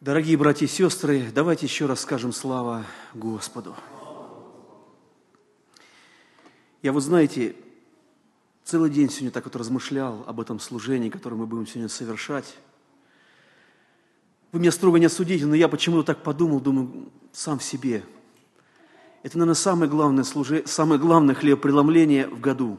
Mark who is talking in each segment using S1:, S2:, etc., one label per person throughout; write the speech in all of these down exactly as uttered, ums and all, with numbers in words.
S1: Дорогие братья и сестры, давайте еще раз скажем слава Господу. Я вот, знаете, целый день сегодня так вот размышлял об этом служении, которое мы будем сегодня совершать. Вы меня строго не осудите, но я почему-то так подумал, думаю, сам в себе. Это, наверное, самое главное, служение, самое главное хлебопреломление в году.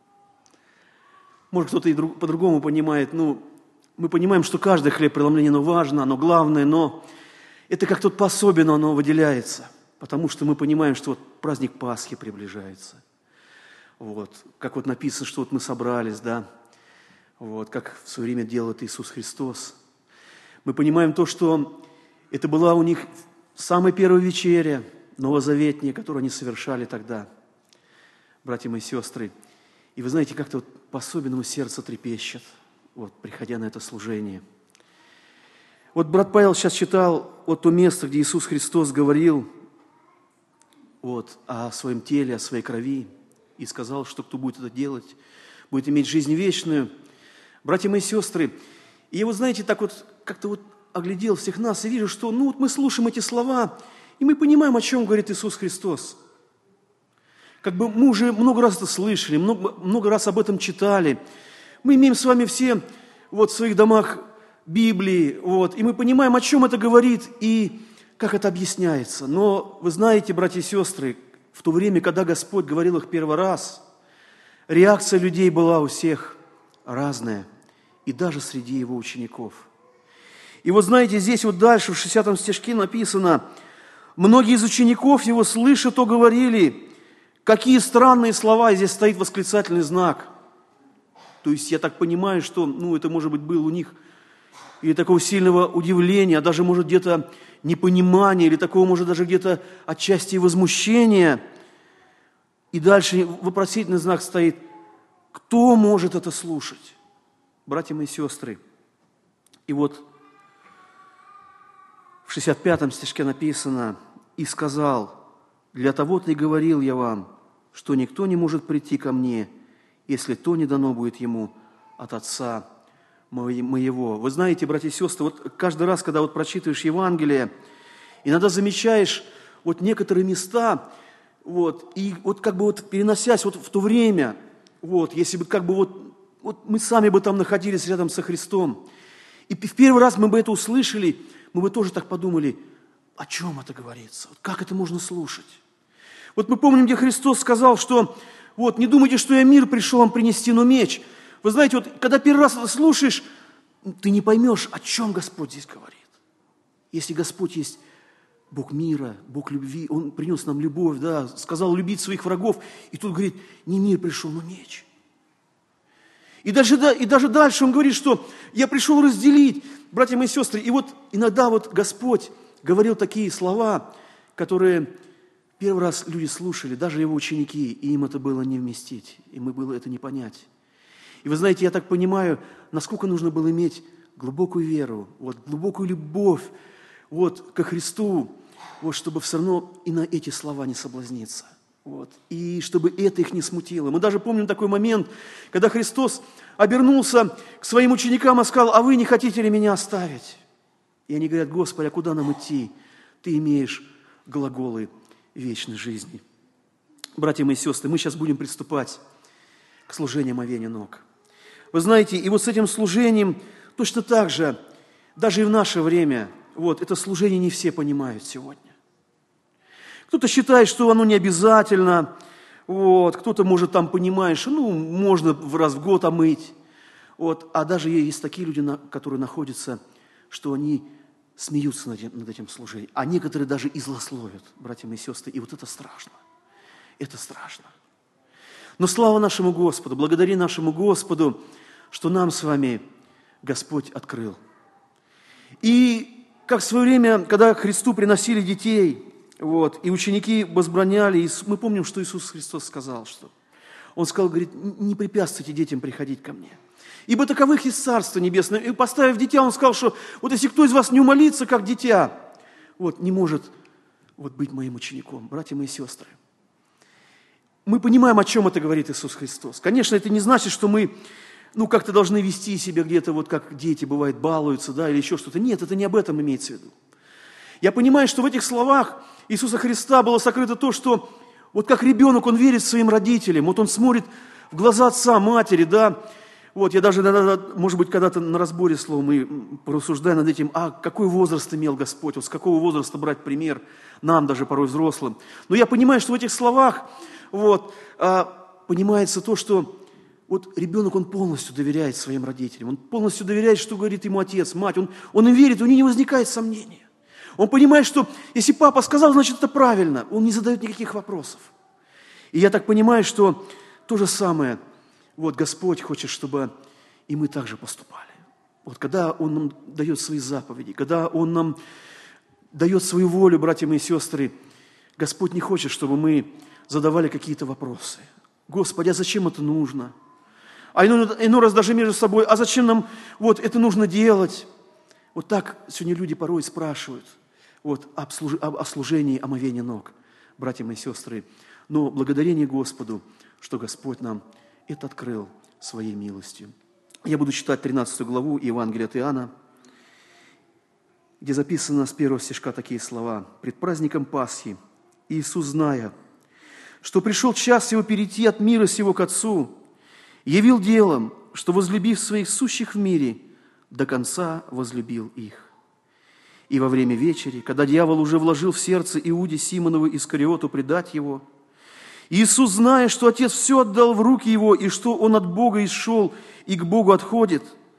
S1: Может, кто-то и друг, по-другому понимает, ну, мы понимаем, что каждое хлебопреломление, оно важно, оно главное, но это как тут пособие, но оно выделяется, потому что мы понимаем, что вот праздник Пасхи приближается. Вот, как вот написано, что вот мы собрались, да, вот, как в свое время делал это Иисус Христос. Мы понимаем то, что это была у них самая первая вечеря, новозаветная, которую они совершали тогда, братья мои сестры. И вы знаете, как-то вот по-особенному сердце трепещет, вот, приходя на это служение. Вот брат Павел сейчас читал вот то место, где Иисус Христос говорил вот, о своем теле, о своей крови, и сказал, что кто будет это делать, будет иметь жизнь вечную. Братья мои сестры, и я вот, знаете, так вот как-то вот оглядел всех нас и вижу, что ну вот мы слушаем эти слова, и мы понимаем, о чем говорит Иисус Христос. Как бы мы уже много раз это слышали, много, много раз об этом читали. Мы имеем с вами все вот в своих домах Библии, вот, и мы понимаем, о чем это говорит и как это объясняется. Но вы знаете, братья и сестры, в то время, когда Господь говорил их первый раз, реакция людей была у всех разная, и даже среди Его учеников. И вот знаете, здесь вот дальше, в шестидесятом стишке написано, многие из учеников Его, слыша, то говорили, какие странные слова, и здесь стоит восклицательный знак. То есть я так понимаю, что ну, это, может быть, было у них или такого сильного удивления, а даже, может, где-то непонимания, или такого, может, даже где-то отчасти возмущения. И дальше вопросительный знак стоит, кто может это слушать? Братья мои сестры. И вот в шестьдесят пятом стишке написано, «И сказал, для того-то и говорил я вам, что никто не может прийти ко мне, если то не дано будет ему от Отца моего». Вы знаете, братья и сестры, вот каждый раз, когда вот прочитываешь Евангелие, иногда замечаешь вот некоторые места, вот, и вот как бы вот переносясь вот в то время, вот, если бы как бы вот, вот мы сами бы там находились рядом со Христом, и в первый раз мы бы это услышали, мы бы тоже так подумали, о чем это говорится, вот как это можно слушать. Вот мы помним, где Христос сказал, что вот, не думайте, что я мир пришел вам принести, но меч. Вы знаете, вот когда первый раз это слушаешь, ты не поймешь, о чем Господь здесь говорит. Если Господь есть Бог мира, Бог любви, Он принес нам любовь, да, сказал любить своих врагов, и тут говорит, не мир пришел, но меч. И даже, да, и даже дальше Он говорит, что я пришел разделить, братья мои сестры. И вот иногда вот Господь говорил такие слова, которые первый раз люди слушали, даже Его ученики, и им это было не вместить, им было это не понять. И вы знаете, я так понимаю, насколько нужно было иметь глубокую веру, вот, глубокую любовь вот, ко Христу, вот, чтобы все равно и на эти слова не соблазниться. Вот, и чтобы это их не смутило. Мы даже помним такой момент, когда Христос обернулся к своим ученикам и сказал, а вы не хотите ли меня оставить? И они говорят, Господи, а куда нам идти? Ты имеешь глаголы вечной жизни. Братья мои сестры, мы сейчас будем приступать к служению омовения ног. Вы знаете, и вот с этим служением точно так же, даже и в наше время, вот, это служение не все понимают сегодня. Кто-то считает, что оно не обязательно, вот, кто-то, может, там понимаешь, ну, можно раз в год омыть, вот, а даже есть такие люди, которые находятся, что они смеются над этим, над этим служением, а некоторые даже и злословят, братья мои сестры, и вот это страшно, это страшно. Но слава нашему Господу, благодари нашему Господу, что нам с вами Господь открыл. И как в свое время, когда к Христу приносили детей, вот, и ученики возбраняли, и мы помним, что Иисус Христос сказал, что Он сказал, говорит, не препятствуйте детям приходить ко мне, ибо таковых есть Царство Небесное. И поставив дитя, Он сказал, что вот если кто из вас не умолится, как дитя, вот, не может вот, быть моим учеником, братья мои сестры. Мы понимаем, о чем это говорит Иисус Христос. Конечно, это не значит, что мы ну, как-то должны вести себя где-то, вот как дети, бывает, балуются, да, или еще что-то. Нет, это не об этом имеется в виду. Я понимаю, что в этих словах Иисуса Христа было сокрыто то, что вот как ребенок, он верит своим родителям, вот он смотрит в глаза отца, матери, да. Вот, я даже, может быть, когда-то на разборе слова мы порассуждаем над этим, а какой возраст имел Господь, вот с какого возраста брать пример нам, даже порой взрослым. Но я понимаю, что в этих словах вот, а, понимается то, что вот ребенок, он полностью доверяет своим родителям, он полностью доверяет, что говорит ему отец, мать, он, он им верит, у него не возникает сомнения. Он понимает, что если папа сказал, значит это правильно, он не задает никаких вопросов. И я так понимаю, что то же самое, вот Господь хочет, чтобы и мы также поступали. Вот когда Он нам дает свои заповеди, когда Он нам дает свою волю, братья мои сестры, Господь не хочет, чтобы мы задавали какие-то вопросы. Господи, а зачем это нужно? А иной, иной раз даже между собой, а зачем нам вот это нужно делать? Вот так сегодня люди порой спрашивают вот, об, служ... об служении омовения ног, братья мои сестры. Но благодарение Господу, что Господь нам это открыл своей милостью. Я буду читать тринадцатую главу Евангелия от Иоанна, где записано с первого стишка такие слова. «Пред праздником Пасхи Иисус, зная, что пришел час Его перейти от мира сего к Отцу, явил делом, что, возлюбив своих сущих в мире, до конца возлюбил их. И во время вечери, когда дьявол уже вложил в сердце Иуде Симонову Искариоту предать Его, Иисус, зная, что Отец все отдал в руки Его, и что Он от Бога исшел и к Богу отходит,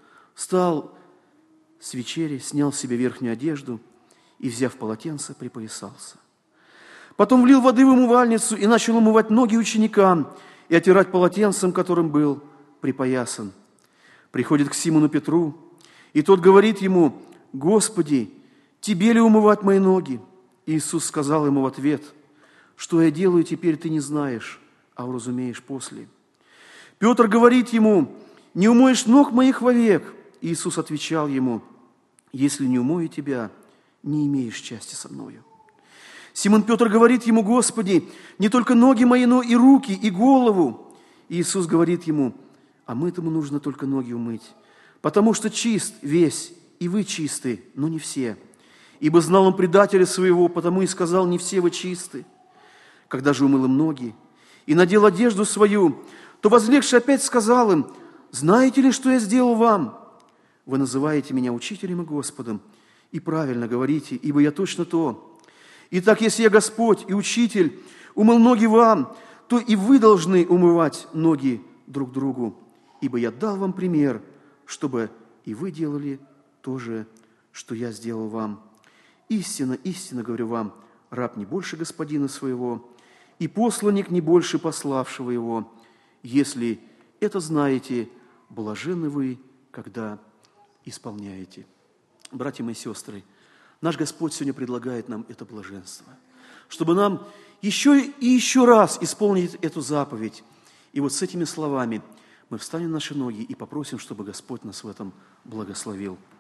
S1: встал с вечери, снял с себя верхнюю одежду и, взяв полотенце, припоясался. Потом влил воды в умывальницу и начал умывать ноги ученикам и отирать полотенцем, которым был припоясан. Приходит к Симону Петру, и тот говорит ему: «Господи, тебе ли умывать мои ноги?» Иисус сказал ему в ответ: «Что я делаю, теперь ты не знаешь, а уразумеешь после». Петр говорит ему: «Не умоешь ног моих вовек». Иисус отвечал ему: «Если не умою тебя, не имеешь счастья со мною». Симон Петр говорит ему: «Господи, не только ноги мои, но и руки, и голову». Иисус говорит ему: «А мытому нужно только ноги умыть, потому что чист весь, и вы чисты, но не все. Ибо знал он предателя своего, потому и сказал: не все вы чисты». Когда же умыл им ноги и надел одежду свою, то, возлегший, опять сказал им: «Знаете ли, что я сделал вам? Вы называете меня учителем и Господом, и правильно говорите, ибо я точно то. Итак, если я Господь и Учитель умыл ноги вам, то и вы должны умывать ноги друг другу, ибо я дал вам пример, чтобы и вы делали то же, что я сделал вам. Истинно, истинно говорю вам, раб не больше господина своего, и посланник не больше пославшего его. Если это знаете, блаженны вы, когда исполняете». Братья мои сестры, наш Господь сегодня предлагает нам это блаженство, чтобы нам еще и еще раз исполнить эту заповедь. И вот с этими словами мы встанем на наши ноги и попросим, чтобы Господь нас в этом благословил.